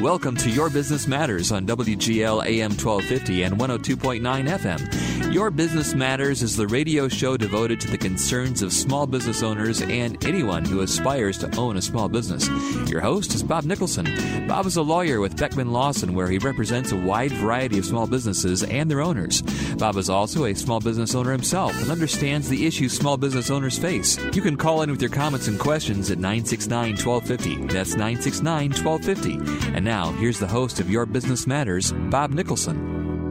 welcome to Your Business Matters on WGL AM 1250 and 102.9 FM. Your Business Matters is the radio show devoted to the concerns of small business owners and anyone who aspires to own a small business. Your host is Bob Nicholson. Bob is a lawyer with Beckman Lawson, where he represents a wide variety of small businesses and their owners. Bob is also a small business owner himself and understands the issues small business owners face. You can call in with your comments and questions at 969-1250. That's 969-1250. And now, here's the host of Your Business Matters, Bob Nicholson.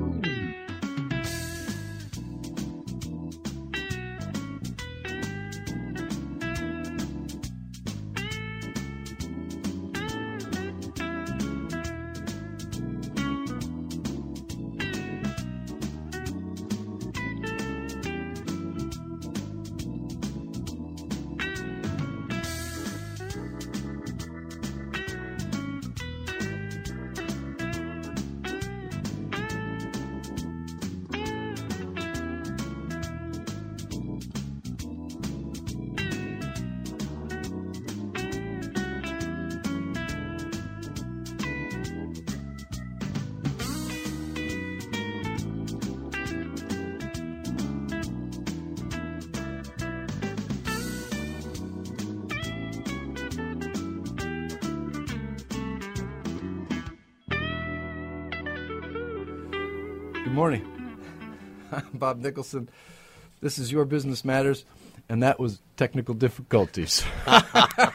Good morning. I'm Bob Nicholson. This is Your Business Matters, and that was technical difficulties. Well,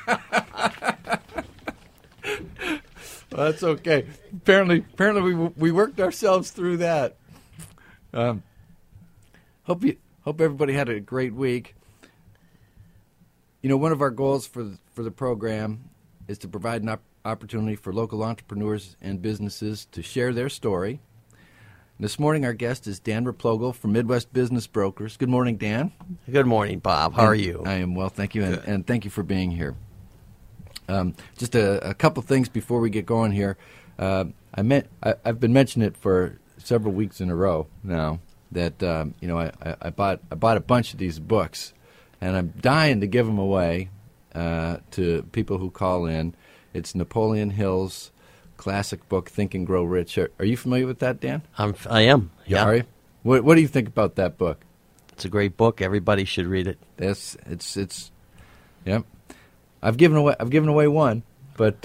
that's okay. Apparently we worked ourselves through that. Hope everybody had a great week. You know, one of our goals for the program is to provide an opportunity for local entrepreneurs and businesses to share their story. This morning, our guest is Dan Replogle from Midwest Business Brokers. Good morning, Dan. Good morning, Bob. How are you? I am well, thank you, and thank you for being here. Just a couple things before we get going here. I've been mentioning it for several weeks in a row now that I bought a bunch of these books, and I'm dying to give them away to people who call in. It's Napoleon Hill's classic book, Think and Grow Rich. Are you familiar with that, Dan? I am. Yeah. Are you? What do you think about that book? It's a great book. Everybody should read it. It's. Yep. I've given away one, but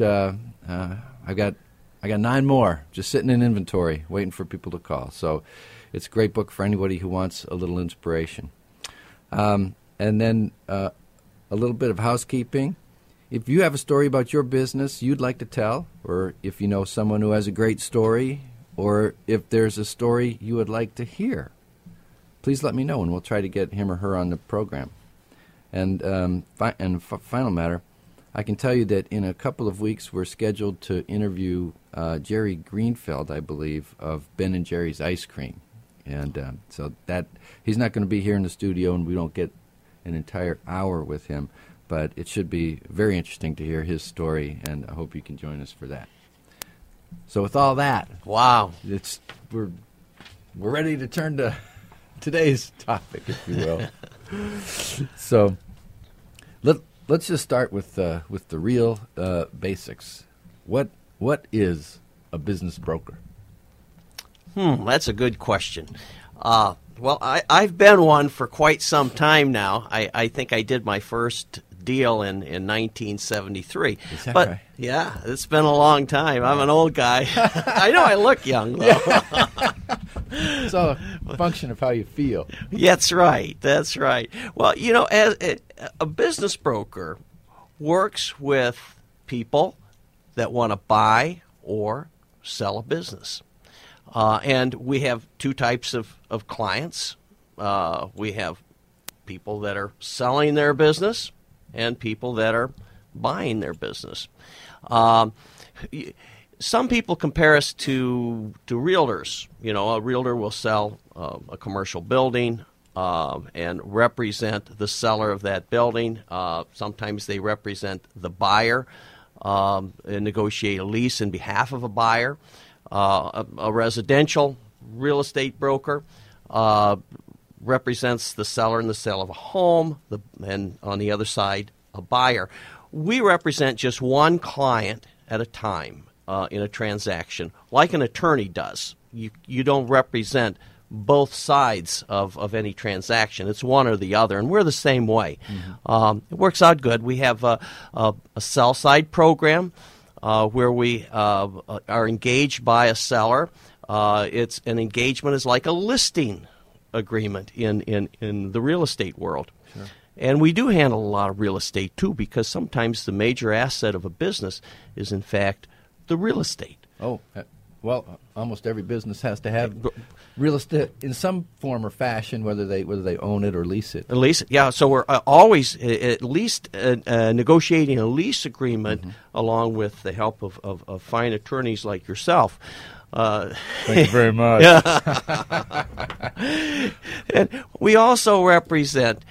I got 9 more just sitting in inventory, waiting for people to call. So, it's a great book for anybody who wants a little inspiration. And then a little bit of housekeeping. If you have a story about your business you'd like to tell, or if you know someone who has a great story, or if there's a story you would like to hear, please let me know, and we'll try to get him or her on the program. And final matter, I can tell you that in a couple of weeks we're scheduled to interview Jerry Greenfeld, I believe, of Ben & Jerry's Ice Cream. And so that he's not going to be here in the studio, and we don't get an entire hour with him. But it should be very interesting to hear his story, and I hope you can join us for that. So with all that, wow, we're ready to turn to today's topic, if you will. So let's just start with the real basics. What is a business broker? That's a good question. Well, I've been one for quite some time now. I think I did my first deal in 1973. Is that but right? Yeah, it's been a long time. I'm an old guy. I know I look young, though. It's all a function of how you feel. That's right. Well, you know, as a business broker works with people that want to buy or sell a business. And we have 2 types of clients. We have people that are selling their business and people that are buying their business. Some people compare us to realtors. You know, a realtor will sell a commercial building and represent the seller of that building. Sometimes they represent the buyer and negotiate a lease in behalf of a buyer. A residential real estate broker represents the seller in the sale of a home, and on the other side, a buyer. We represent just one client at a time. in a transaction, like an attorney does. You don't represent both sides of any transaction. It's one or the other, and we're the same way. It works out good. We have a sell-side program where we are engaged by a seller. It's an engagement is like a listing agreement in the real estate world. Sure. And we do handle a lot of real estate, too, because sometimes the major asset of a business is, in fact, the real estate. Oh, well, almost every business has to have real estate in some form or fashion, whether they own it or lease it. Yeah. So we're always at least negotiating a lease agreement along with the help of fine attorneys like yourself. Thank you very much. And we also represent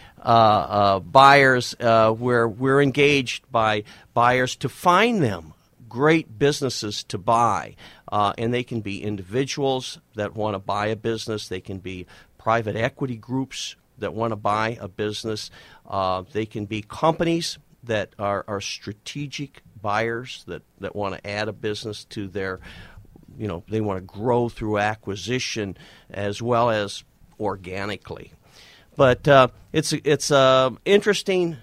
buyers where we're engaged by buyers to find them great businesses to buy. And they can be individuals that want to buy a business. They can be private equity groups that want to buy a business. They can be companies that are strategic buyers that want to add a business to their, they want to grow through acquisition as well as organically. But it's a interesting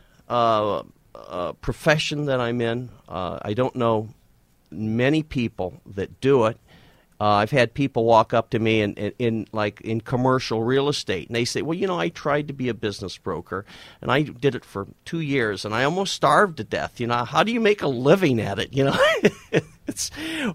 profession that I'm in. I don't know many people that do it. I've had people walk up to me in commercial real estate, and they say, well, I tried to be a business broker, and I did it for 2 years, and I almost starved to death. How do you make a living at it? It's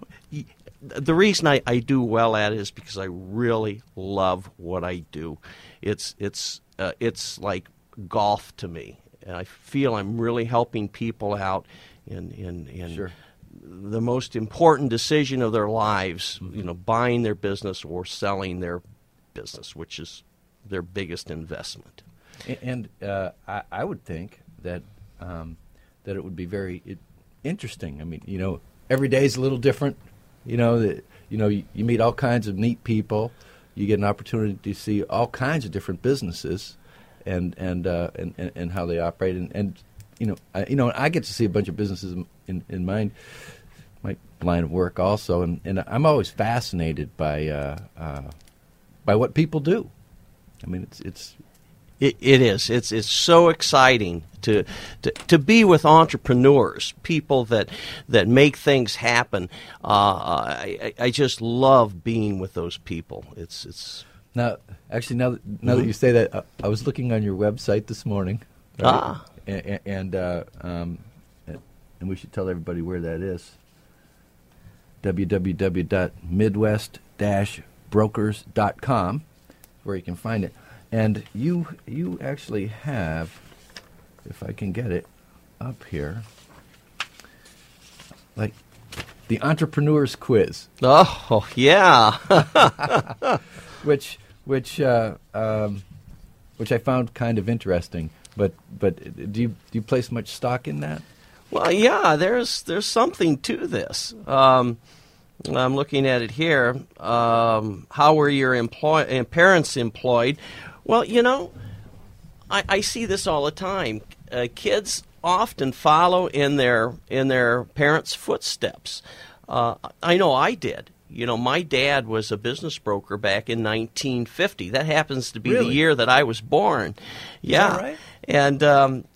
the reason I do well at it is because I really love what I do. It's like golf to me, and I feel I'm really helping people out in Sure. the most important decision of their lives, buying their business or selling their business, which is their biggest investment. And I would think that it would be very interesting. I mean, every day is a little different. You meet all kinds of neat people. You get an opportunity to see all kinds of different businesses and how they operate. And I get to see a bunch of businesses in my line of work also, and I'm always fascinated by what people do. I mean, It is. It's so exciting to be with entrepreneurs, people that make things happen. I just love being with those people. It's now that you say that, I was looking on your website this morning. Right? And we should tell everybody where that is. www.midwest-brokers.com, where you can find it. And you actually have, if I can get it up here, like the Entrepreneur's Quiz. Oh, yeah. which I found kind of interesting. But do you place much stock in that? Well, yeah, there's something to this. I'm looking at it here. How were your parents employed? Well, I see this all the time. Kids often follow in their parents' footsteps. I know I did. My dad was a business broker back in 1950. That happens to be Really? the year that I was born. Yeah, Is that right? And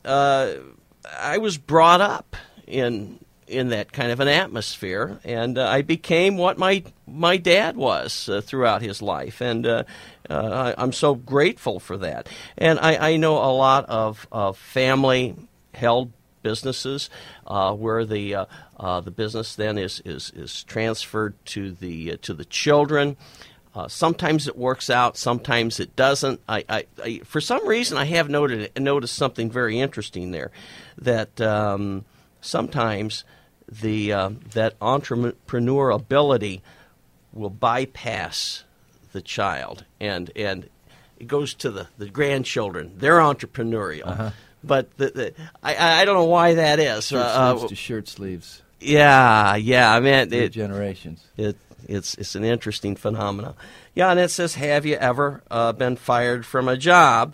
I was brought up in that kind of an atmosphere, and I became what my dad was throughout his life, and I'm so grateful for that. And I know a lot of family-held businesses where the business then is transferred to the children. Sometimes it works out, sometimes it doesn't. I for some reason I have noticed something very interesting there, that sometimes that entrepreneur ability will bypass the child, and it goes to the grandchildren. They're entrepreneurial. Uh-huh. But I don't know why that is. Shirt sleeves to shirt sleeves. Yeah. I mean, generations. It's an interesting phenomenon. Yeah, and it says, have you ever been fired from a job?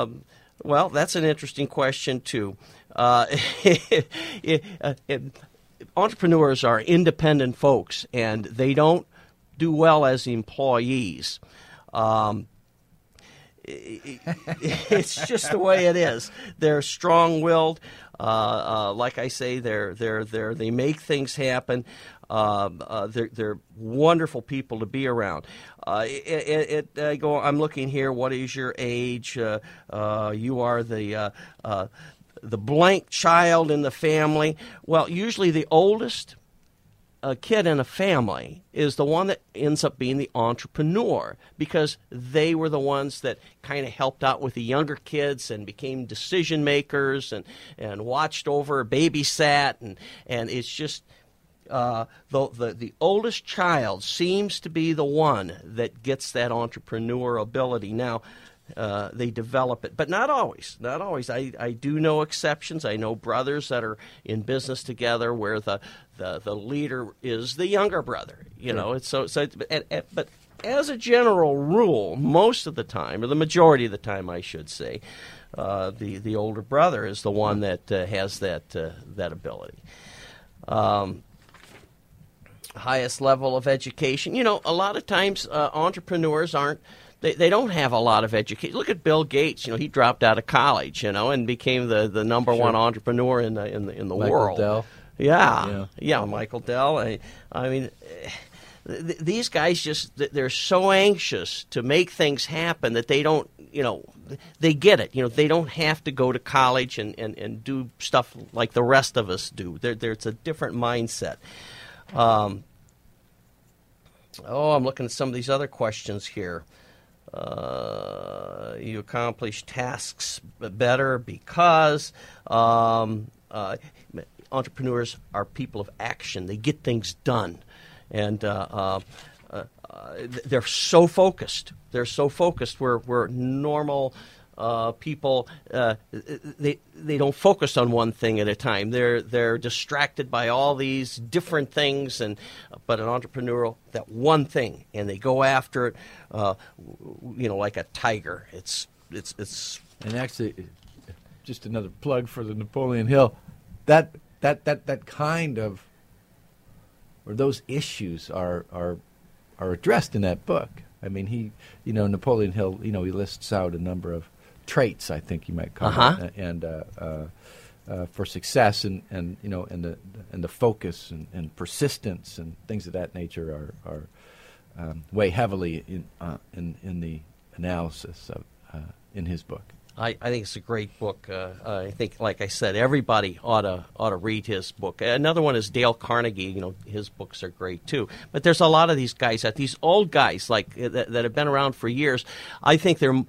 Well, that's an interesting question, too. entrepreneurs are independent folks, and they don't do well as employees. It's just the way it is. They're strong-willed. Like I say, they make things happen. They're wonderful people to be around. I'm looking here. What is your age? You are the blank child in the family. Well, usually the oldest kid in a family is the one that ends up being the entrepreneur, because they were the ones that kind of helped out with the younger kids and became decision makers and watched over, babysat, and it's just the oldest child seems to be the one that gets that entrepreneur ability. Now, they develop it, but not always. Not always. I do know exceptions. I know brothers that are in business together where the leader is the younger brother. You know, it's but as a general rule, most of the time, or the majority of the time, I should say, the older brother is the one that has that ability. Highest level of education. You know, a lot of times entrepreneurs aren't. They don't have a lot of education. Look at Bill Gates. You know, he dropped out of college, you know, and became the number one entrepreneur in the world. Dell. Yeah, Michael Dell. I mean, these guys they're so anxious to make things happen that they don't, you know, they get it. You know, they don't have to go to college and do stuff like the rest of us do. It's a different mindset. I'm looking at some of these other questions here. You accomplish tasks better because entrepreneurs are people of action. They get things done, and they're so focused. They're so focused. Where normal people they don't focus on one thing at a time. They're distracted by all these different things, but an entrepreneurial, that one thing, and they go after it. You know, like a tiger. It's. And actually, just another plug for the Napoleon Hill. That kind of, or those issues are addressed in that book. I mean, Napoleon Hill, he lists out a number of traits, I think you might call it, and for success, and the focus and persistence and things of that nature are weigh heavily in the analysis of in his book. I think it's a great book. I think, like I said, everybody ought to read his book. Another one is Dale Carnegie. You know, his books are great too. But there's a lot of these guys, these old guys like that have been around for years. I think they're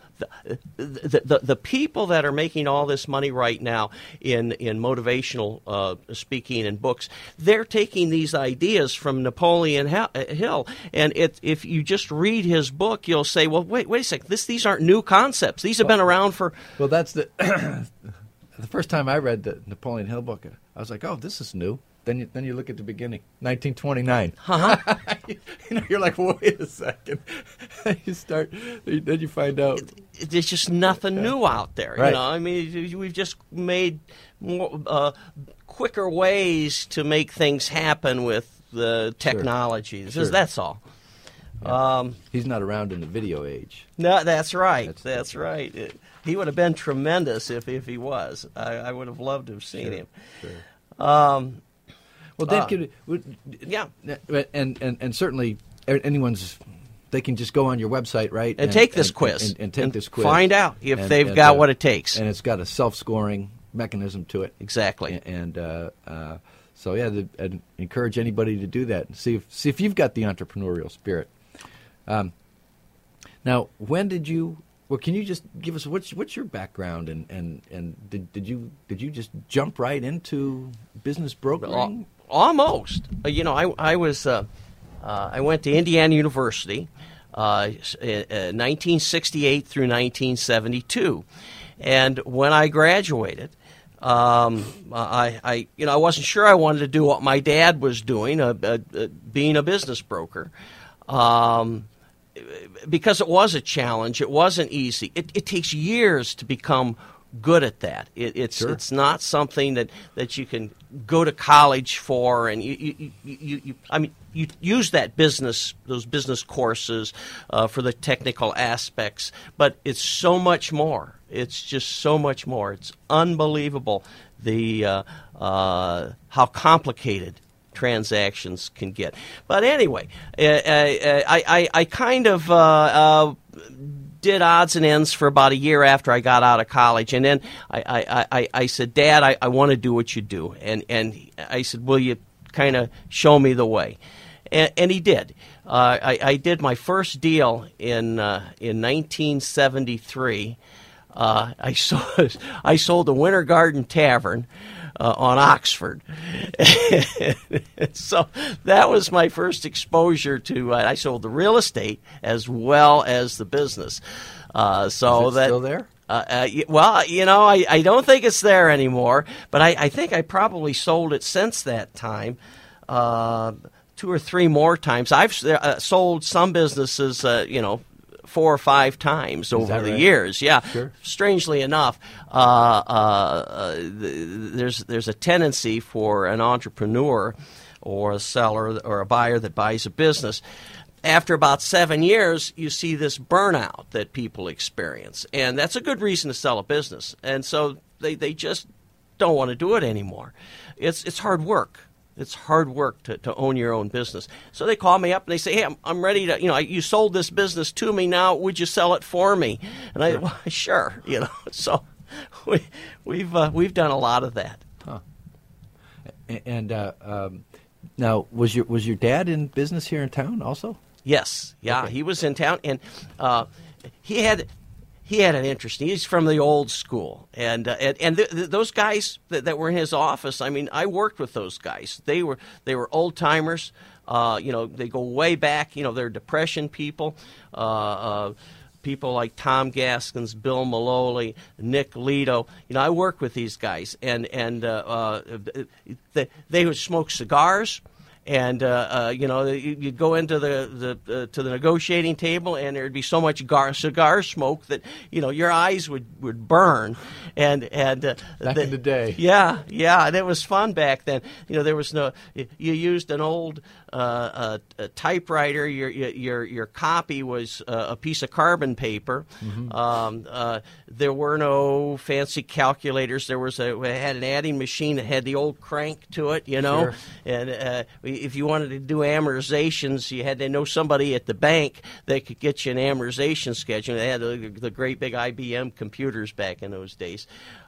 the people that are making all this money right now in motivational speaking and books. They're taking these ideas from Napoleon Hill, and if you just read his book, you'll say, well, wait a second, these aren't new concepts. These have been around for. Well, that's the first time I read the Napoleon Hill book. I was like, "Oh, this is new." Then you look at the beginning, 1929. You're like, "Wait a second." Then you find out there's just nothing new out there. Right. You know, I mean, we've just made more, quicker ways to make things happen with the technology. Sure. That's all. Yeah. He's not around in the video age. No, that's right. That's right. He would have been tremendous if he was. I would have loved to have seen him. Sure. Well, Dan, yeah, and certainly they can just go on your website, right, and take this quiz and take this quiz, find out if they've got what it takes, and it's got a self-scoring mechanism to it. Exactly. So yeah, I'd encourage anybody to do that and see if you've got the entrepreneurial spirit. Now, when did you? Well, can you just give us what's your background and did you just jump right into business brokering? Almost. I was I went to Indiana University, 1968 through 1972, and when I graduated, I wasn't sure I wanted to do what my dad was doing, being a business broker. Because it was a challenge, it wasn't easy. It takes years to become good at that. It's Sure. it's not something that you can go to college for, and you use those business courses for the technical aspects, but it's so much more. It's just so much more. It's unbelievable how complicated transactions can get. But anyway, I kind of did odds and ends for about a year after I got out of college, and then I said, Dad, I want to do what you do, and I said, will you kind of show me the way? And he did. I did my first deal in 1973. I sold the Winter Garden Tavern on Oxford. So that was my first exposure to. I sold the real estate as well as the business. Is it still there? Well, I don't think it's there anymore, but I think I probably sold it since that time. 2 or 3 more times. I've sold some businesses, 4 or 5 times over the years. Yeah, Sure. Strangely enough, there's a tendency for an entrepreneur or a seller or a buyer that buys a business. After about 7 years, you see this burnout that people experience, and that's a good reason to sell a business. And so they just don't want to do it anymore. It's hard work. It's hard work to own your own business. So they call me up and they say, hey, I'm ready to, you sold this business to me now. Would you sell it for me? And I, well, sure, So we've done a lot of that. Huh. And now, was your dad in business here in town also? Yes. Yeah, Okay. He was in town, and he had an interesting. He's from the old school, and those guys that were in his office. I mean, I worked with those guys. They were old timers. They go way back. They're Depression people. People like Tom Gaskins, Bill Maloney, Nick Lito. I worked with these guys, and they would smoke cigars. And you'd go into the negotiating table, and there'd be so much cigar smoke that your eyes would burn. And Back in the day, yeah, and it was fun back then. There was no. You used an old a typewriter. Your copy was a piece of carbon paper. Mm-hmm. There were no fancy calculators. We had an adding machine that had the old crank to it. Sure. And if you wanted to do amortizations, you had to know somebody at the bank that could get you an amortization schedule. They had the great big IBM computers back in those days.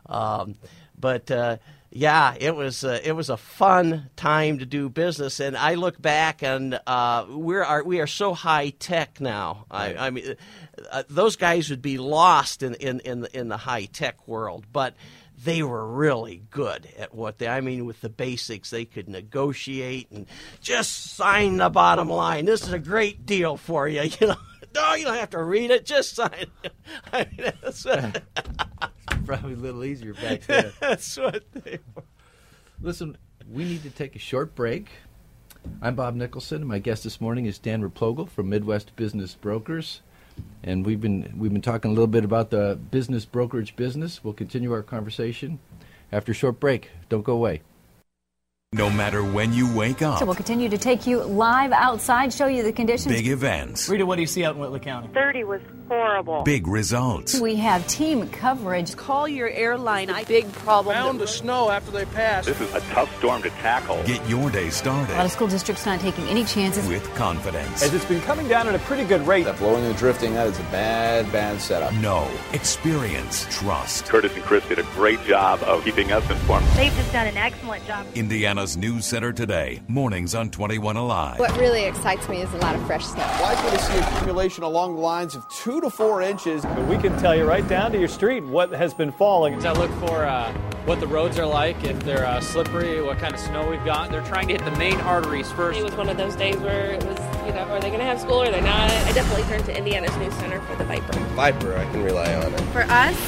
Yeah, it was a fun time to do business, and I look back and we are so high tech now. Right. I mean, those guys would be lost in the high tech world, but they were really good at what with the basics. They could negotiate and just sign the bottom line. This is a great deal for you. No, you don't have to read it. Just sign it. That's what probably a little easier back then. That's what they were. Listen, we need to take a short break. I'm Bob Nicholson, and my guest this morning is Dan Replogle from Midwest Business Brokers. And we've been talking a little bit about the business brokerage business. We'll continue our conversation after a short break. Don't go away. No matter when you wake up. So we'll continue to take you live outside, show you the conditions. Big events. Rita, what do you see out in Whitley County? 30 was horrible. Big results. We have team coverage. Call your airline. Big problem. Found the snow after they passed. This is a tough storm to tackle. Get your day started. A lot of school districts not taking any chances. With confidence. As it's been coming down at a pretty good rate. That blowing and drifting, that is a bad setup. No. Experience. Trust. Curtis and Chris did a great job of keeping us informed. They've just done an excellent job. Indiana's News Center today. Mornings on 21 Alive. What really excites me is a lot of fresh snow. Likely to see accumulation along the lines of 2 to 4 inches. But we can tell you right down to your street what has been falling. I look for what the roads are like, if they're slippery, what kind of snow we've got. They're trying to hit the main arteries first. It was one of those days where it was, are they going to have school or are they not? I definitely turned to Indiana's News Center for the Viper. Viper, I can rely on it. For us,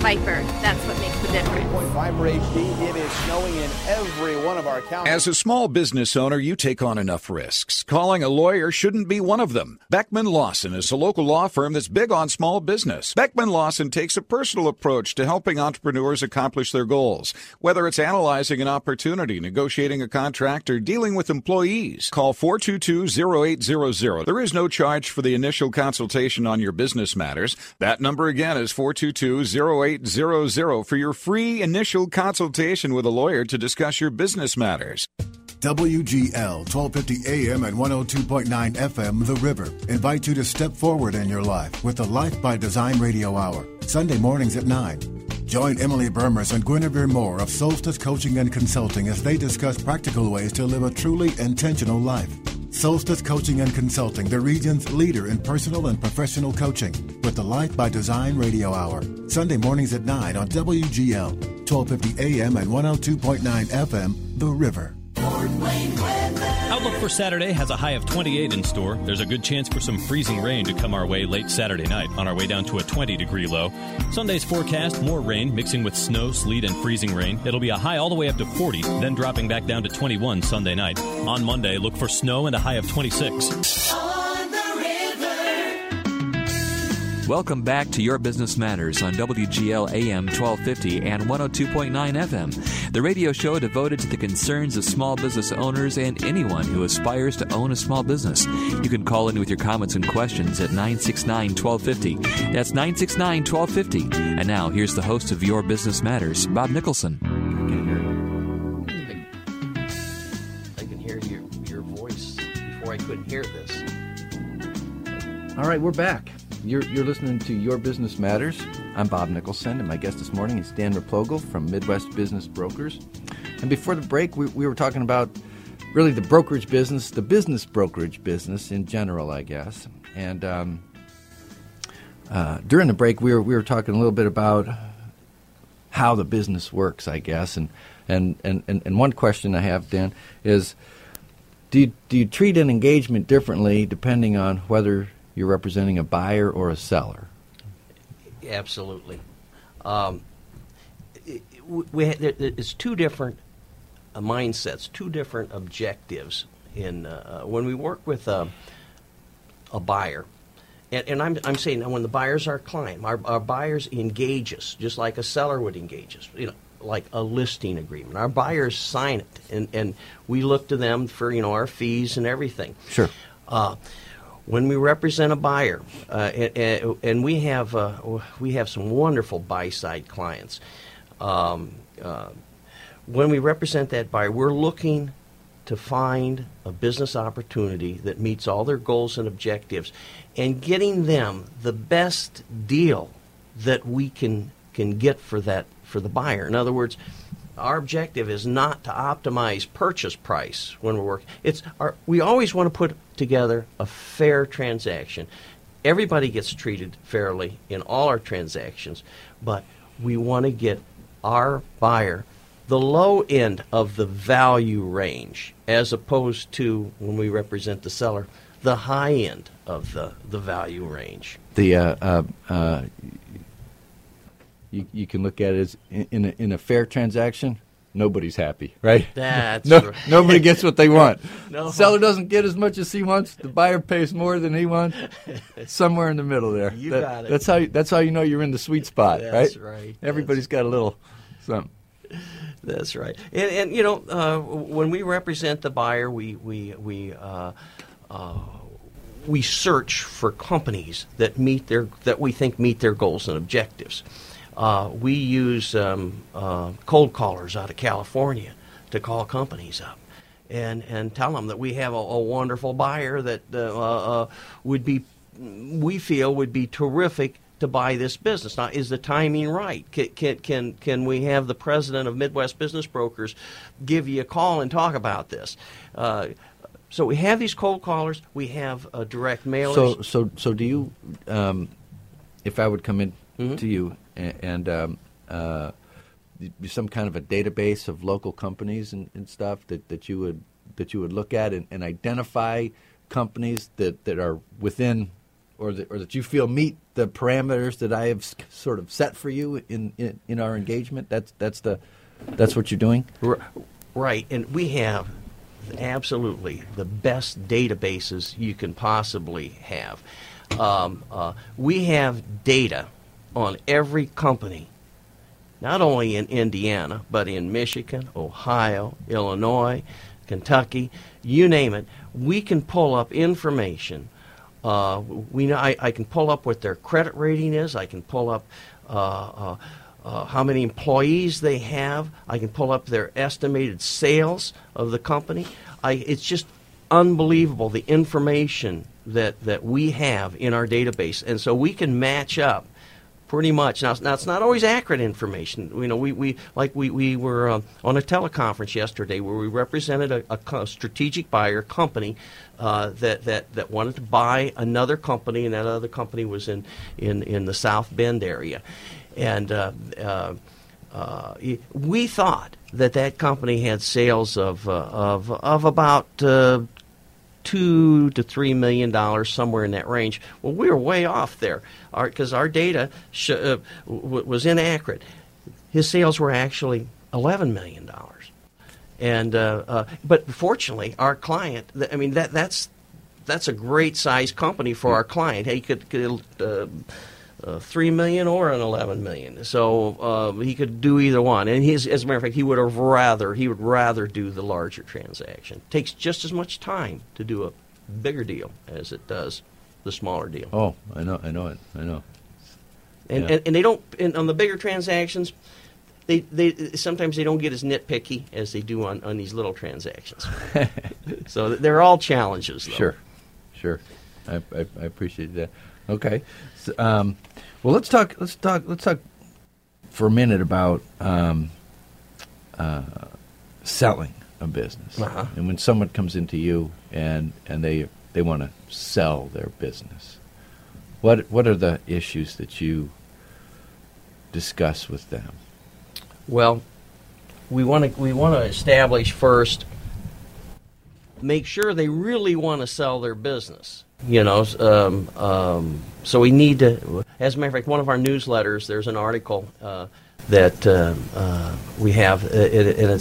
Viper. That's what makes the difference. Viper HD, it is snowing in every one of our counties. As a small business owner, you take on enough risks. Calling a lawyer shouldn't be one of them. Beckman Lawson is a local law firm that's big on small business. Beckman Lawson takes a personal approach to helping entrepreneurs accomplish their goals. Whether it's analyzing an opportunity, negotiating a contract, or dealing with employees, call 422-0800. There is no charge for the initial consultation on your business matters. That number again is 422-0800 for your free initial consultation with a lawyer to discuss your business matters. WGL 1250 AM and 102.9 FM The River invite you to step forward in your life with the Life by Design Radio Hour, Sunday mornings at 9. Join Emily Burmers and Guinevere Moore of Solstice Coaching and Consulting as they discuss practical ways to live a truly intentional life. Solstice Coaching and Consulting, the region's leader in personal and professional coaching, with the Life by Design Radio Hour, Sunday mornings at 9 on WGL 1250 AM and 102.9 FM The River. Outlook for Saturday has a high of 28 in store. There's a good chance for some freezing rain to come our way late Saturday night, on our way down to a 20-degree low. Sunday's forecast, more rain mixing with snow, sleet, and freezing rain. It'll be a high all the way up to 40, then dropping back down to 21 Sunday night. On Monday, look for snow and a high of 26. Welcome back to Your Business Matters on WGL AM 1250 and 102.9 FM, the radio show devoted to the concerns of small business owners and anyone who aspires to own a small business. You can call in with your comments and questions at 969-1250. That's 969-1250. And now, here's the host of Your Business Matters, Bob Nicholson. I can hear your voice before I couldn't hear this. All right, we're back. You're listening to Your Business Matters. I'm Bob Nicholson, and my guest this morning is Dan Replogle from Midwest Business Brokers. And before the break, we were talking about really the brokerage business, the business brokerage business in general, I guess. And during the break, we were talking a little bit about how the business works, I guess. And one question I have, Dan, is do you treat an engagement differently depending on whether you're representing a buyer or a seller? Absolutely. It's two different mindsets, two different objectives in when we work with a buyer. And I'm saying now when the buyer's our client, our buyers engage us just like a seller would engage us. Like a listing agreement. Our buyers sign it, and we look to them for our fees and everything. Sure. When we represent a buyer, and we have some wonderful buy-side clients, when we represent that buyer, we're looking to find a business opportunity that meets all their goals and objectives, and getting them the best deal that we can get for the buyer. In other words, our objective is not to optimize purchase price when we're working. We always want to put together a fair transaction. Everybody gets treated fairly in all our transactions, but we want to get our buyer the low end of the value range, as opposed to when we represent the seller, the high end of the value range. You can look at it as in a fair transaction, nobody's happy, right? That's right. Nobody gets what they want. No. The seller doesn't get as much as he wants. The buyer pays more than he wants. Somewhere in the middle there. You got it. That's how you know you're in the sweet spot, right? That's right. Everybody's got a little something. That's right. And when we represent the buyer, we search for companies that we think meet their goals and objectives. We use cold callers out of California to call companies up and tell them that we have a wonderful buyer that we feel would be terrific to buy this business. Now, is the timing right? Can we have the president of Midwest Business Brokers give you a call and talk about this? So we have these cold callers. We have direct mailers. So do you? If I would come in to you and some kind of a database of local companies and stuff that you would look at and identify companies that are within or that you feel meet the parameters that I have sort of set for you in our engagement? That's what you're doing? Right, and we have absolutely the best databases you can possibly have. We have data on every company, not only in Indiana, but in Michigan, Ohio, Illinois, Kentucky, you name it. We can pull up information. I can pull up what their credit rating is. I can pull up how many employees they have. I can pull up their estimated sales of the company. It's just unbelievable, the information that we have in our database. And so we can match up pretty much. Now it's not always accurate information. You know, we were on a teleconference yesterday where we represented a strategic buyer company that wanted to buy another company, and that other company was in the South Bend area. And we thought that company had sales of about $2 to $3 million, somewhere in that range. Well, we were way off there because our data was inaccurate. His sales were actually $11 million. And but fortunately, our client, I mean, that's a great size company for our client. He could $3 million or an $11 million, so he could do either one. And as a matter of fact, he would rather do the larger transaction. It takes just as much time to do a bigger deal as it does the smaller deal. Oh, I know it. And they don't. And on the bigger transactions, they sometimes they don't get as nitpicky as they do on these little transactions. So they're all challenges, though. Sure. I appreciate that. Okay. So, well, let's talk for a minute about selling a business. Uh-huh. And when someone comes into you and they want to sell their business, what are the issues that you discuss with them? Well, we want to establish first, make sure they really want to sell their business. You know, so we need to. As a matter of fact, one of our newsletters, there's an article that we have, and it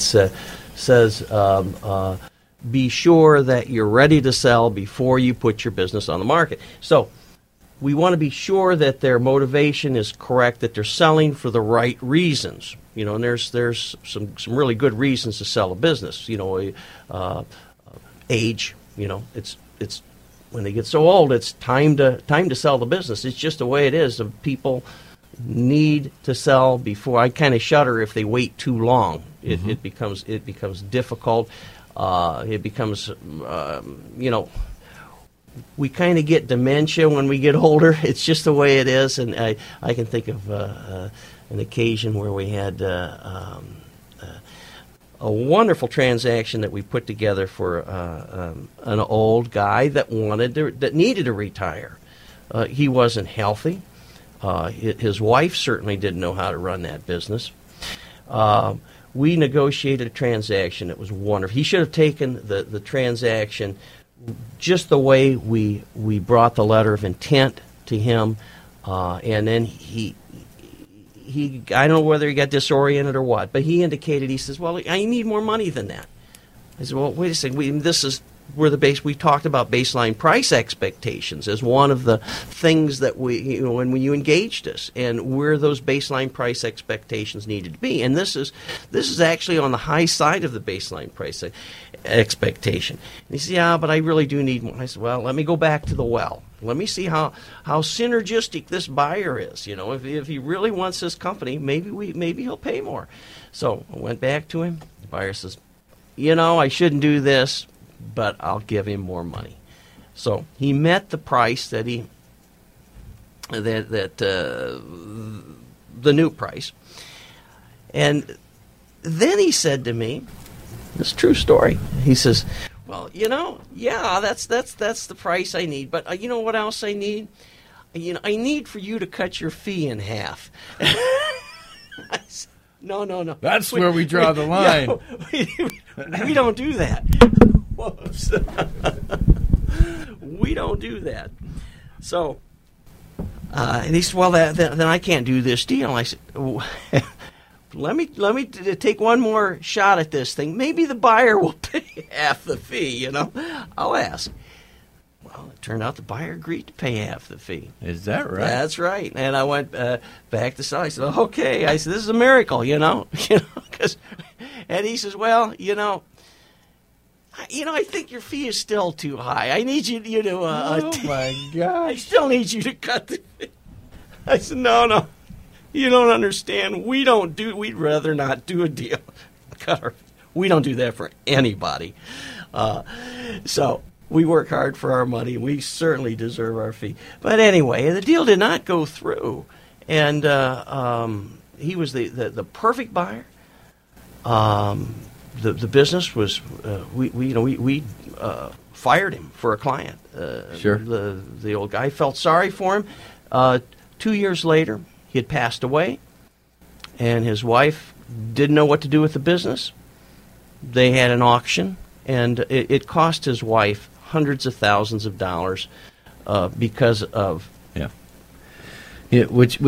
says, "Be sure that you're ready to sell before you put your business on the market." So we want to be sure that their motivation is correct, that they're selling for the right reasons. You know, and there's some really good reasons to sell a business. You know, age. You know, it's when they get so old, it's time to sell the business. It's just the way it is. People need to sell before. I kind of shudder if they wait too long. It becomes difficult. It becomes you know, we kind of get dementia when we get older. It's just the way it is. And I can think of an occasion where we had a wonderful transaction that we put together for an old guy that needed to retire. He wasn't healthy. His wife certainly didn't know how to run that business. We negotiated a transaction that was wonderful. He should have taken the transaction just the way we brought the letter of intent to him, and then he I don't know whether he got disoriented or what, but he indicated, he says, well, I need more money than that. I said, well, wait a second, this is where we talked about baseline price expectations as one of the things that when you engaged us, and where those baseline price expectations needed to be. And this is actually on the high side of the baseline price expectation. And he said, yeah, but I really do need more. I said, well, let me go back to the well. Let me see how synergistic this buyer is. You know, if he really wants this company, maybe he'll pay more. So I went back to him. The buyer says, you know, I shouldn't do this, but I'll give him more money. So he met the price that the new price. And then he said to me, this is a true story. He says, well, you know, yeah, that's the price I need, but you know what else I need? You know, I need for you to cut your fee in half. I said, no. That's where we draw the line. No, we don't do that. Whoops. We don't do that. So, and he said, well, then I can't do this deal. And I said, let me take one more shot at this thing. Maybe the buyer will pay half the fee, I'll ask. Well, it turned out the buyer agreed to pay half the fee. Is that right? That's right. And I went back to sell. I said, okay. I said, this is a miracle, and he says, well, I think your fee is still too high. I need you to. Oh my God! I still need you to cut the fee. I said, no, you don't understand. We'd rather not do a deal. We don't do that for anybody. So we work hard for our money. We certainly deserve our fee. But anyway, the deal did not go through, and he was the perfect buyer. The business was we fired him for a client. Sure. The old guy felt sorry for him. 2 years later, he had passed away, and his wife didn't know what to do with the business. They had an auction, and it cost his wife hundreds of thousands of dollars because of which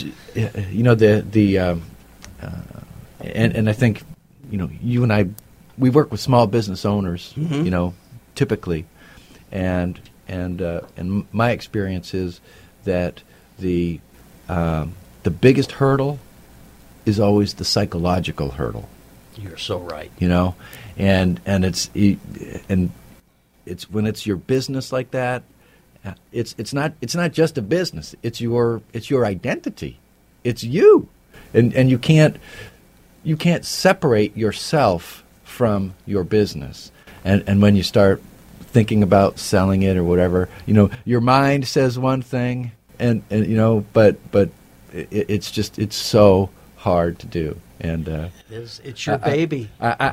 and I think you and I, we work with small business owners, typically, and my experience is that the biggest hurdle is always the psychological hurdle. You're so right. And it's when it's your business like that, it's not just a business. It's your identity. It's you, and you can't separate yourself from your business. And when you start thinking about selling it or whatever, your mind says one thing, and but it's so hard to do. And it's your baby.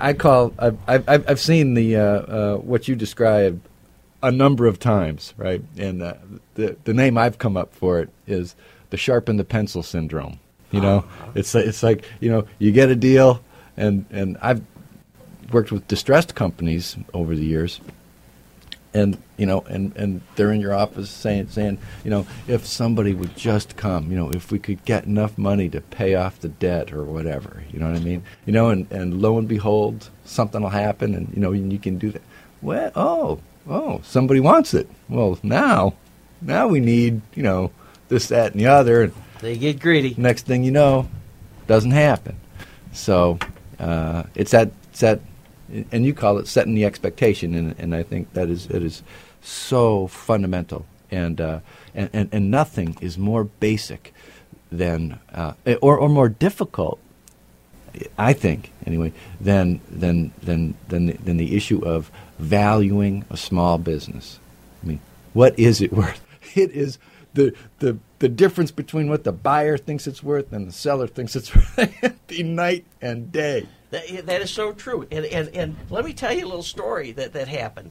I've seen the what you described a number of times, right? And the name I've come up for it is the sharpen the pencil syndrome. It's like you get a deal, and I've worked with distressed companies over the years, and and they're in your office saying if somebody would just come, if we could get enough money to pay off the debt or whatever, you know what I mean? And lo and behold, something will happen, and you can do that. Well, somebody wants it. Well, now we need this, that, and the other. And they get greedy. Next thing you know, doesn't happen. So it's that, and you call it setting the expectation, and I think it is so fundamental, and nothing is more basic than or more difficult, I think anyway, than the issue of valuing a small business. I mean, what is it worth? It is the difference between what the buyer thinks it's worth and the seller thinks it's worth the night and day. That is so true. And let me tell you a little story that happened.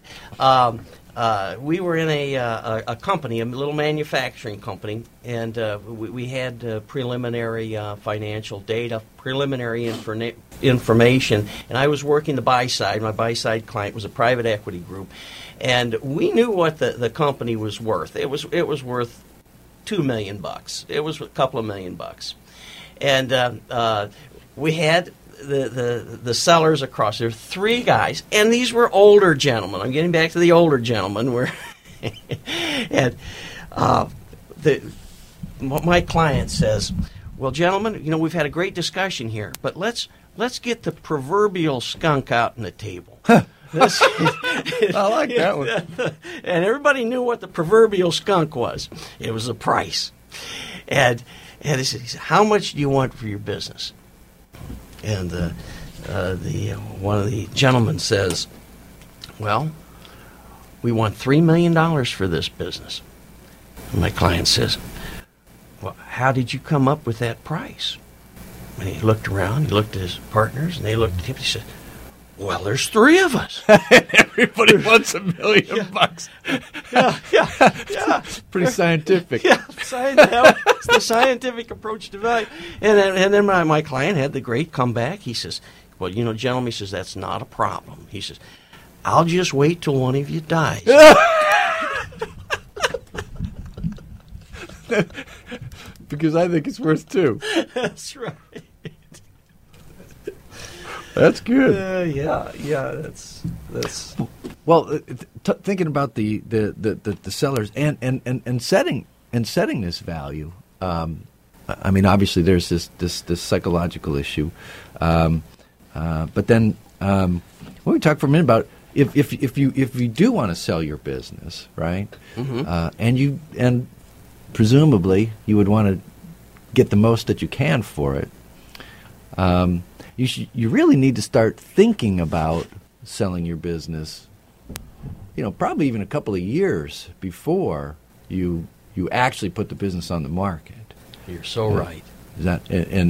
We were in a company, a little manufacturing company, and we had preliminary financial data, preliminary information, and I was working the buy side. My buy side client was a private equity group, and we knew what the company was worth. It was worth $2 million. It was a couple of $1 million, and we had the sellers across. There were three guys, and these were older gentlemen. I'm getting back to the older gentlemen. And my client says, "Well, gentlemen, we've had a great discussion here, but let's get the proverbial skunk out on the table." I like that one. And everybody knew what the proverbial skunk was. It was the price. And he said, "How much do you want for your business?" And one of the gentlemen says, "Well, we want $3 million for this business." And my client says, "Well, how did you come up with that price?" And he looked around, he looked at his partners, and they looked at him, and he said, "Well, there's three of us." Everybody wants $1 million. Yeah. Pretty scientific. Yeah, it's the scientific approach to value. And then my client had the great comeback. He says, "Well, gentlemen," he says, "that's not a problem." He says, "I'll just wait till one of you dies." Because I think it's worth 2. That's right. That's good. Yeah. That's. Well, thinking about the sellers and setting this value. I mean, obviously, there's this psychological issue, but then when we talk for a minute about if you do want to sell your business, right? Mm-hmm. And presumably you would want to get the most that you can for it. You really need to start thinking about selling your business, probably even a couple of years before you actually put the business on the market. You're so right. Is that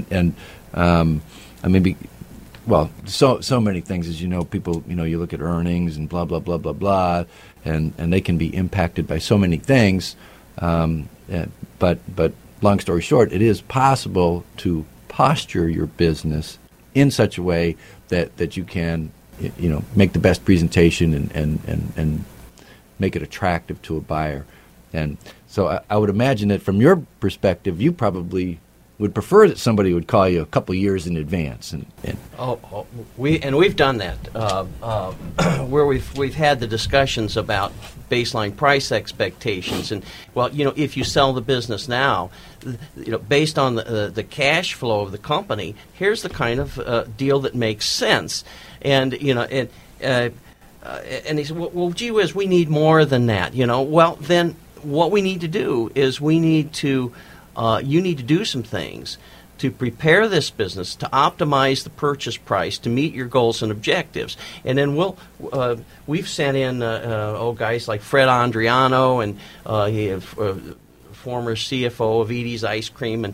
maybe, well, so many things, as you know, people, you look at earnings and blah blah blah blah blah, and they can be impacted by so many things. But long story short, it is possible to posture your business in such a way that you can, make the best presentation and make it attractive to a buyer. And so I would imagine that from your perspective, you probably would prefer that somebody would call you a couple years in advance. We've done that where we've had the discussions about baseline price expectations, and if you sell the business now, based on the cash flow of the company, here's the kind of deal that makes sense, and they said, well, gee whiz, we need more than that, Well, then what we need to do is you need to do some things to prepare this business to optimize the purchase price to meet your goals and objectives. And then we've sent in guys like Fred Andriano and former CFO of Edie's Ice Cream,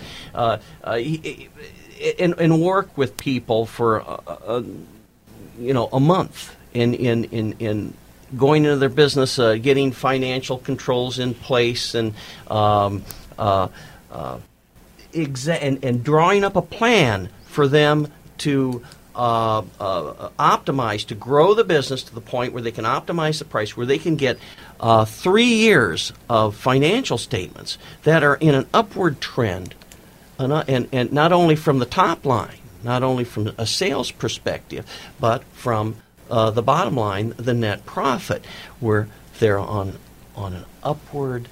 and work with people for a month in going into their business, getting financial controls in place, and drawing up a plan for them to optimize, to grow the business to the point where they can optimize the price, where they can get 3 years of financial statements that are in an upward trend, and not only from the top line, not only from a sales perspective, but from the bottom line, the net profit, where they're on an upward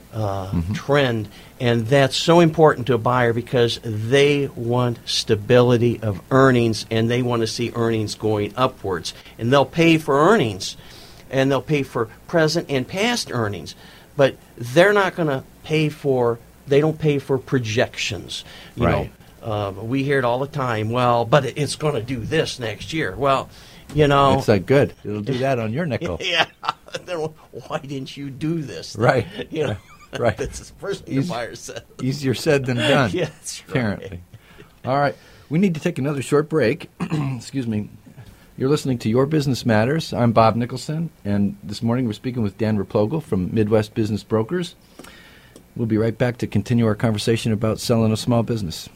trend. And that's so important to a buyer because they want stability of earnings, and they want to see earnings going upwards. And they'll pay for earnings, and they'll pay for present and past earnings, but they're not going to pay for, they don't pay for projections. You know, we hear it all the time, well, but it's going to do this next year. Well, it's like, good. It'll do that on your nickel. Yeah. Then why didn't you do this? Right. Right. That's the first thing the buyer said. Easier said than done. Yeah, that's right. Apparently. All right. We need to take another short break. Excuse me. You're listening to Your Business Matters. I'm Bob Nicholson, and this morning we're speaking with Dan Replogle from Midwest Business Brokers. We'll be right back to continue our conversation about selling a small business.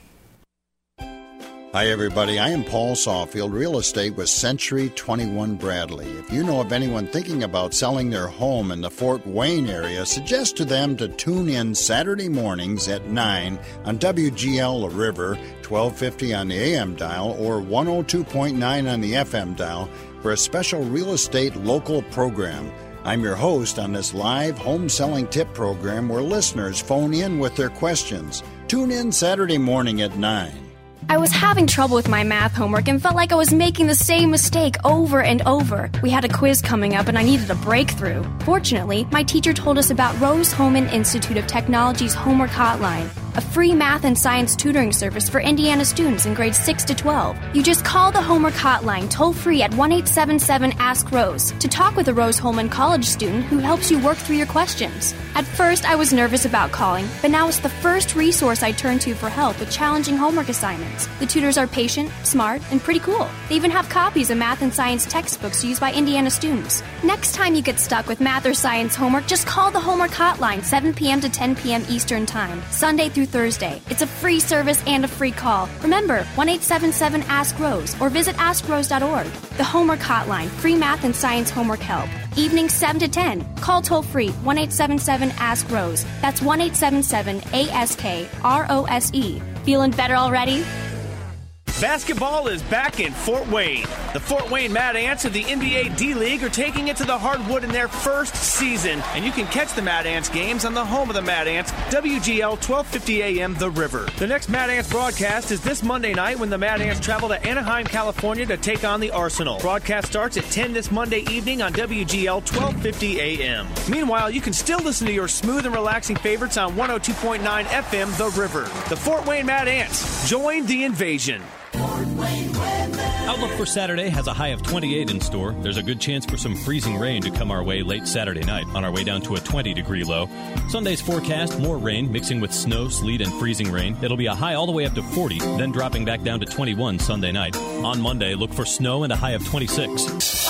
Hi, everybody. I am Paul Sawfield, real estate with Century 21 Bradley. If you know of anyone thinking about selling their home in the Fort Wayne area, suggest to them to tune in Saturday mornings at 9 on WGL The River, 1250 on the AM dial, or 102.9 on the FM dial for a special real estate local program. I'm your host on this live home selling tip program where listeners phone in with their questions. Tune in Saturday morning at 9. I was having trouble with my math homework and felt like I was making the same mistake over and over. We had a quiz coming up and I needed a breakthrough. Fortunately, my teacher told us about Rose-Hulman Institute of Technology's Homework Hotline, a free math and science tutoring service for Indiana students in grades 6 to 12. You just call the Homework Hotline toll-free at 1-877-ASK-ROSE to talk with a Rose-Hulman college student who helps you work through your questions. At first, I was nervous about calling, but now it's the first resource I turn to for help with challenging homework assignments. The tutors are patient, smart, and pretty cool. They even have copies of math and science textbooks used by Indiana students. Next time you get stuck with math or science homework, just call the Homework Hotline 7 p.m. to 10 p.m. Eastern Time, Sunday through Thursday. It's a free service and a free call. Remember, 1-877-ASK-ROSE or visit AskRose.org. The Homework Hotline, free math and science homework help. evenings 7 to 10. Call toll-free 1-877-ASK-ROSE. That's 1-877-ASK-ROSE. Feeling better already? Basketball is back in Fort Wayne. The Fort Wayne Mad Ants of the NBA D-League are taking it to the hardwood in their first season, and you can catch the Mad Ants games on the home of the Mad Ants, WGL 1250 AM The River. The next Mad Ants broadcast is this Monday night when the Mad Ants travel to Anaheim, California to take on the Arsenal. Broadcast starts at 10 this Monday evening on WGL 1250 AM. Meanwhile, you can still listen to your smooth and relaxing favorites on 102.9 FM The River. The Fort Wayne Mad Ants. Join the invasion. Outlook for Saturday has a high of 28 in store. There's a good chance for some freezing rain to come our way late Saturday night, on our way down to a 20-degree low. Sunday's forecast, more rain mixing with snow, sleet, and freezing rain. It'll be a high all the way up to 40, then dropping back down to 21 Sunday night. On Monday, look for snow and a high of 26.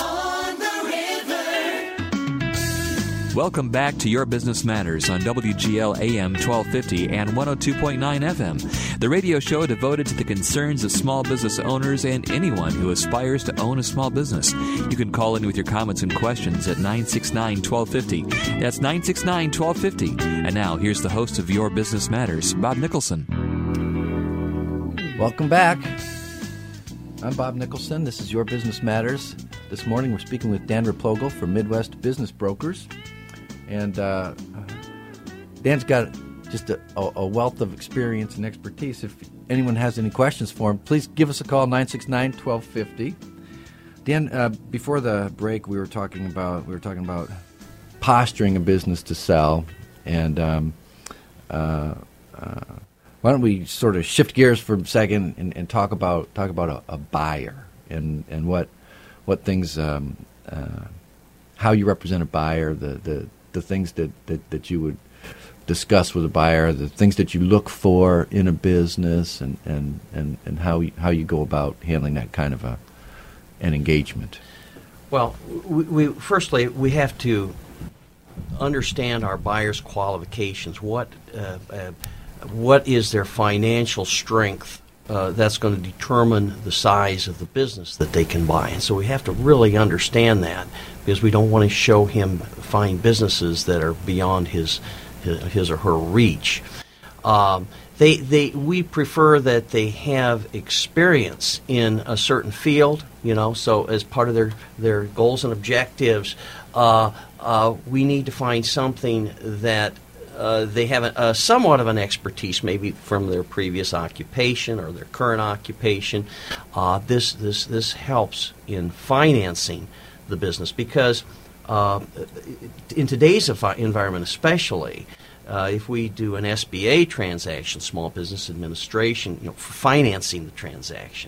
Welcome back to Your Business Matters on WGL AM 1250 and 102.9 FM, the radio show devoted to the concerns of small business owners and anyone who aspires to own a small business. You can call in with your comments and questions at 969-1250. That's 969-1250. And now, here's the host of Your Business Matters, Bob Nicholson. Welcome back. I'm Bob Nicholson. This is Your Business Matters. This morning we're speaking with Dan Replogle from Midwest Business Brokers. And Dan's got just a wealth of experience and expertise. If anyone has any questions for him, please give us a call, 969-1250. Dan, before the break, we were talking about posturing a business to sell, and why don't we sort of shift gears for a second and talk about a buyer and what things, how you represent a buyer, the things that you would discuss with a buyer, the things that you look for in a business, and how you go about handling that kind of an engagement. Well, firstly we have to understand our buyer's qualifications. What is their financial strength? That's going to determine the size of the business that they can buy. And so we have to really understand that, because we don't want to find businesses that are beyond his or her reach. We prefer that they have experience in a certain field, so as part of their goals and objectives, we need to find something that they have somewhat of an expertise, maybe from their previous occupation or their current occupation. This helps in financing the business, because in today's environment especially, if we do an SBA transaction, Small Business Administration, for financing the transaction,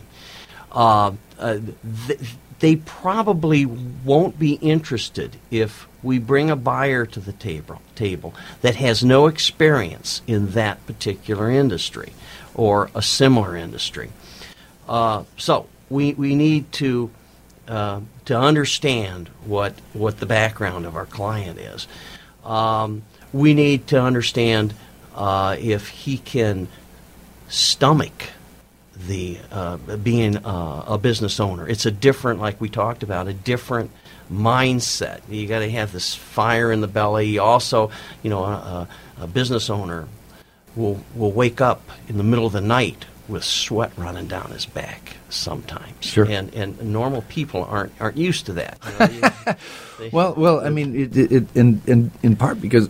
they probably won't be interested if we bring a buyer to the table that has no experience in that particular industry or a similar industry. So we need to understand what the background of our client is. We need to understand if he can stomach the being a business owner. It's a different, like we talked about, a different mindset. You got to have this fire in the belly. Also, a business owner will wake up in the middle of the night with sweat running down his back sometimes. Sure. And normal people aren't used to that. Well, I mean, it in part because,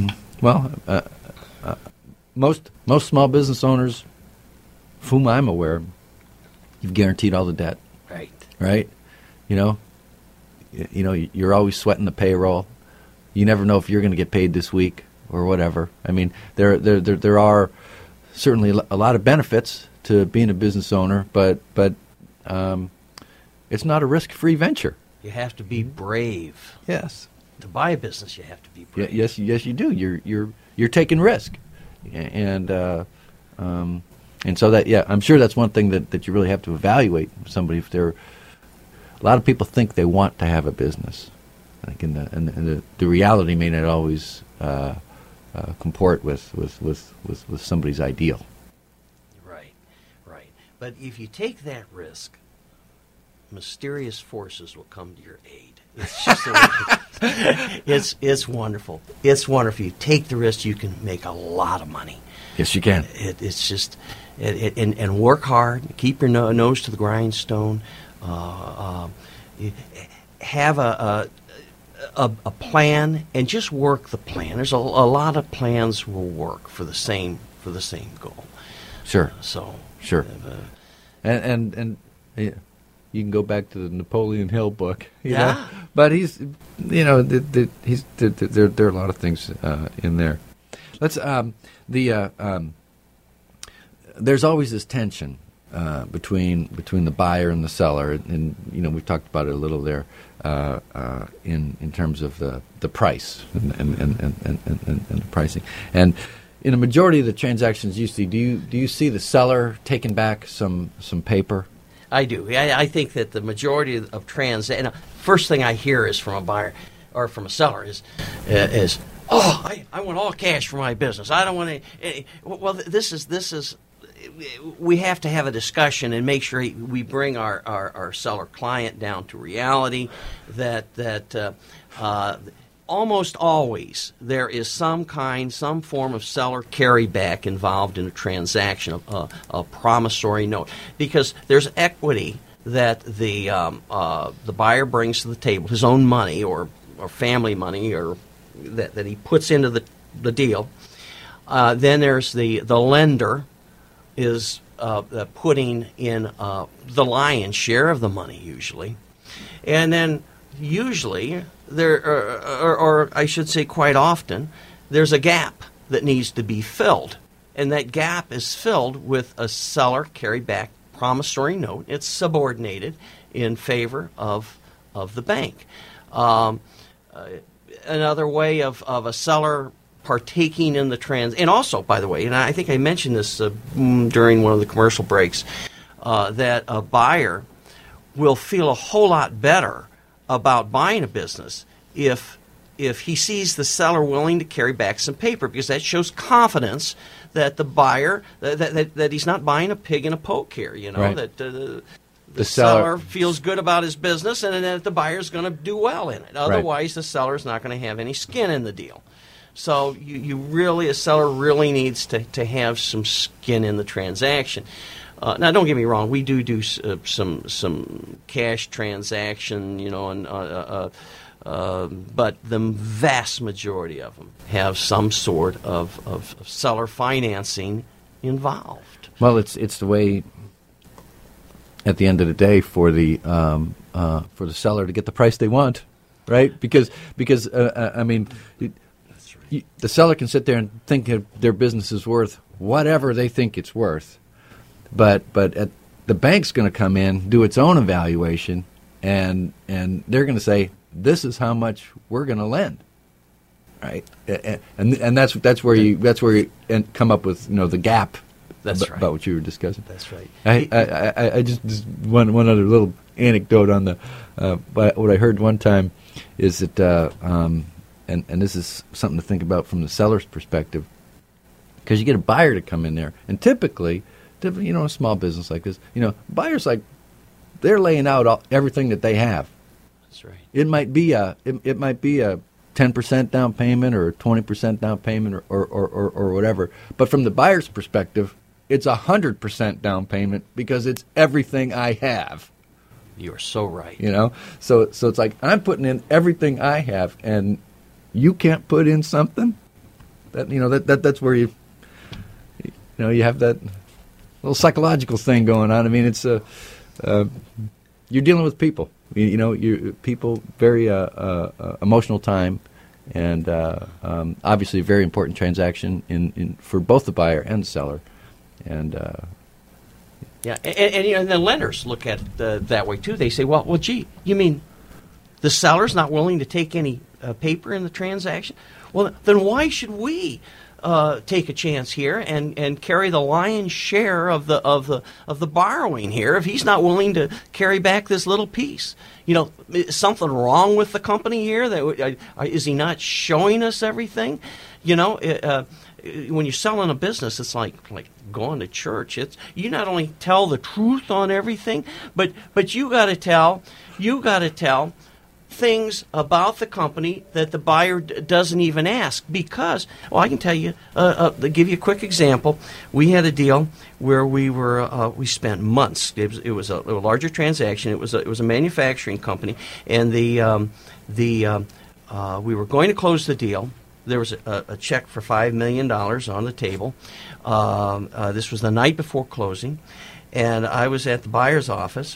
most small business owners, of whom I'm aware, you've guaranteed all the debt. Right. You're always sweating the payroll. You never know if you're going to get paid this week or whatever. I mean, there are certainly a lot of benefits to being a business owner, but it's not a risk-free venture. You have to be brave. Yes. To buy a business, you have to be brave. Yes, you do. You're taking risk, and so that I'm sure that's one thing that you really have to evaluate somebody. If they're, a lot of people think they want to have a business, like and the reality may not always comport with somebody's ideal. Right. But if you take that risk, mysterious forces will come to your aid. It's just It's wonderful. It's wonderful. You take the risk, you can make a lot of money. Yes, you can. It's just, and work hard. Keep your nose to the grindstone. Have a plan and just work the plan. There's a lot of plans will work for the same goal. Sure. So sure. And yeah, you can go back to the Napoleon Hill book. You know? But he's, there are a lot of things in there. Let's there's always this tension between the buyer and the seller, and we've talked about it a little there in terms of the price and the pricing. And in a majority of the transactions you see, do you see the seller taking back some paper? I do. I think that the majority of transactions, first thing I hear is from a buyer or from a seller is I want all cash for my business. I don't want to. Well, this is. We have to have a discussion and make sure we bring our seller client down to reality. That almost always there is some form of seller carryback involved in a transaction, a promissory note, because there's equity that the buyer brings to the table, his own money or family money, or that he puts into the deal. Then there's the lender is putting in the lion's share of the money usually, and then usually there, or I should say quite often, there's a gap that needs to be filled, and that gap is filled with a seller carryback promissory note. It's subordinated in favor of the bank. Another way of a seller partaking in the and also, by the way, and I think I mentioned this during one of the commercial breaks, that a buyer will feel a whole lot better about buying a business if he sees the seller willing to carry back some paper, because that shows confidence that the buyer that he's not buying a pig in a poke here. Right. That the seller feels good about his business, and that the buyer's going to do well in it. Otherwise, the seller's not going to have any skin in the deal. So a seller really needs to have some skin in the transaction. Now, don't get me wrong. We do some cash transaction, but the vast majority of them have some sort of seller financing involved. Well, it's the way. At the end of the day, for the seller to get the price they want, right? Because I mean. The seller can sit there and think their business is worth whatever they think it's worth, but the bank's going to come in, do its own evaluation, and they're going to say, this is how much we're going to lend, right? And that's where you come up with the gap. That's right. About what you were discussing. That's right. I just one other little anecdote on the what I heard one time is that. And this is something to think about from the seller's perspective, because you get a buyer to come in there, and typically, a small business like this, buyers they're laying out everything that they have. That's right. It might be a 10% down payment or a 20% down payment or whatever, but from the buyer's perspective, it's 100% down payment because it's everything I have. You're so right. So it's like I'm putting in everything I have, and you can't put in something that's where you have that little psychological thing going on. I mean, it's you're dealing with people. You people very emotional time, and obviously a very important transaction in for both the buyer and the seller, and. Yeah, and the lenders look at it that way too. They say, well, gee, you mean the seller's not willing to take any paper in the transaction? Well, then why should we take a chance here and carry the lion's share of the borrowing here if he's not willing to carry back this little piece? Is something wrong with the company here? Is he not showing us everything? When you're selling a business, it's like going to church. It's you not only tell the truth on everything, but you got to tell things about the company that the buyer doesn't even ask because, well, I can tell you, to give you a quick example, we had a deal where we spent months. It was a larger transaction. It was a manufacturing company, and we were going to close the deal. There was a check for $5 million on the table. This was the night before closing, and I was at the buyer's office.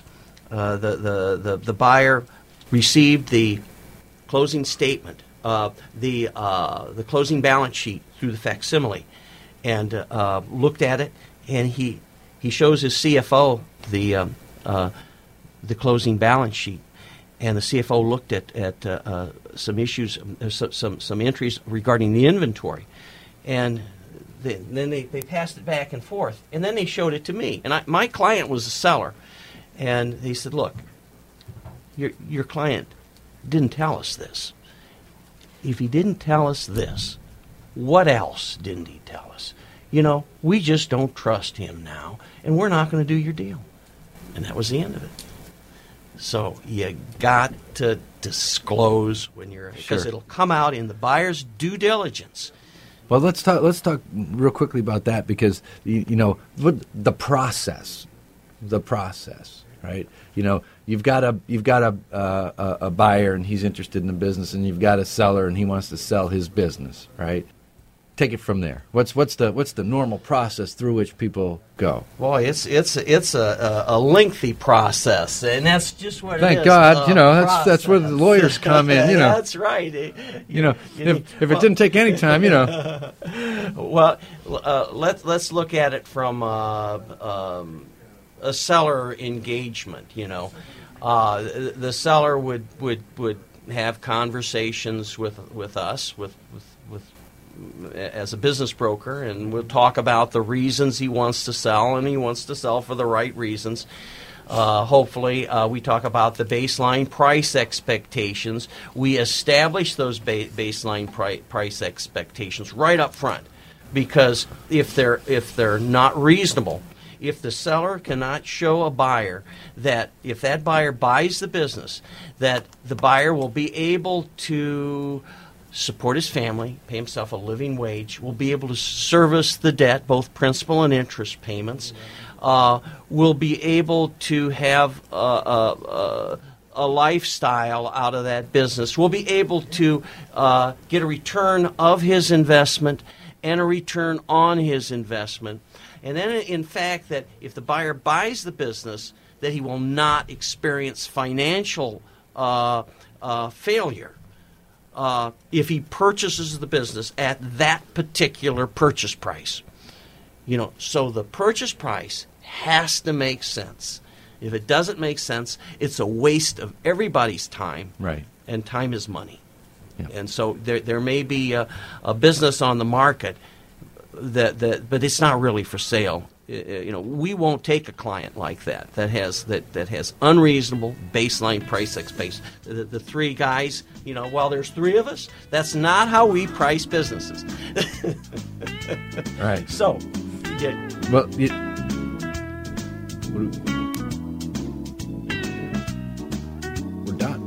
The buyer received the closing statement, the closing balance sheet through the facsimile, and looked at it. And he shows his CFO the closing balance sheet, and the CFO looked at some issues, some entries regarding the inventory, and then they passed it back and forth, and then they showed it to me. And my client was a seller, and he said, "Look, your client didn't tell us this. If he didn't tell us this, what else didn't he tell us? We just don't trust him now, and we're not going to do your deal." And that was the end of it. So you got to disclose when you're, because it'll come out in the buyer's due diligence. Well, let's talk real quickly about that, because the process, right? You've got a buyer and he's interested in the business, and you've got a seller and he wants to sell his business, right? Take it from there. What's the normal process through which people go? Boy, it's a lengthy process, and that's just what Thank it is. God, that's where the lawyers come in. That's right. If it didn't take any time, Well, let's look at it from a seller engagement. The seller would have conversations with us with as a business broker, and we'll talk about the reasons he wants to sell, and he wants to sell for the right reasons. Hopefully, we talk about the baseline price expectations. We establish those baseline price expectations right up front, because if they're not reasonable, if the seller cannot show a buyer that if that buyer buys the business, that the buyer will be able to support his family, pay himself a living wage, will be able to service the debt, both principal and interest payments, will be able to have a lifestyle out of that business, will be able to get a return of his investment and a return on his investment. And then, in fact, that if the buyer buys the business, that he will not experience financial failure if he purchases the business at that particular purchase price. So the purchase price has to make sense. If it doesn't make sense, it's a waste of everybody's time. Right. And time is money. Yeah. And so there may be a business on the market but it's not really for sale. We won't take a client like that has unreasonable baseline price expectations. The three guys, while there's three of us, that's not how we price businesses. Right. So, well, we're done.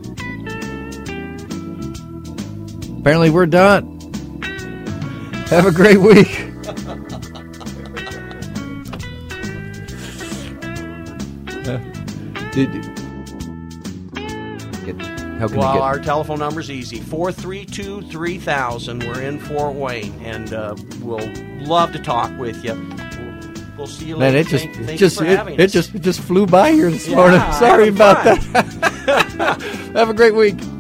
Apparently, we're done. Have a great week. Our telephone number's easy, 432-3000. We're in Fort Wayne, and we'll love to talk with you. We'll see you later. Man, it just flew by here this morning. Sorry about that. Have a great week.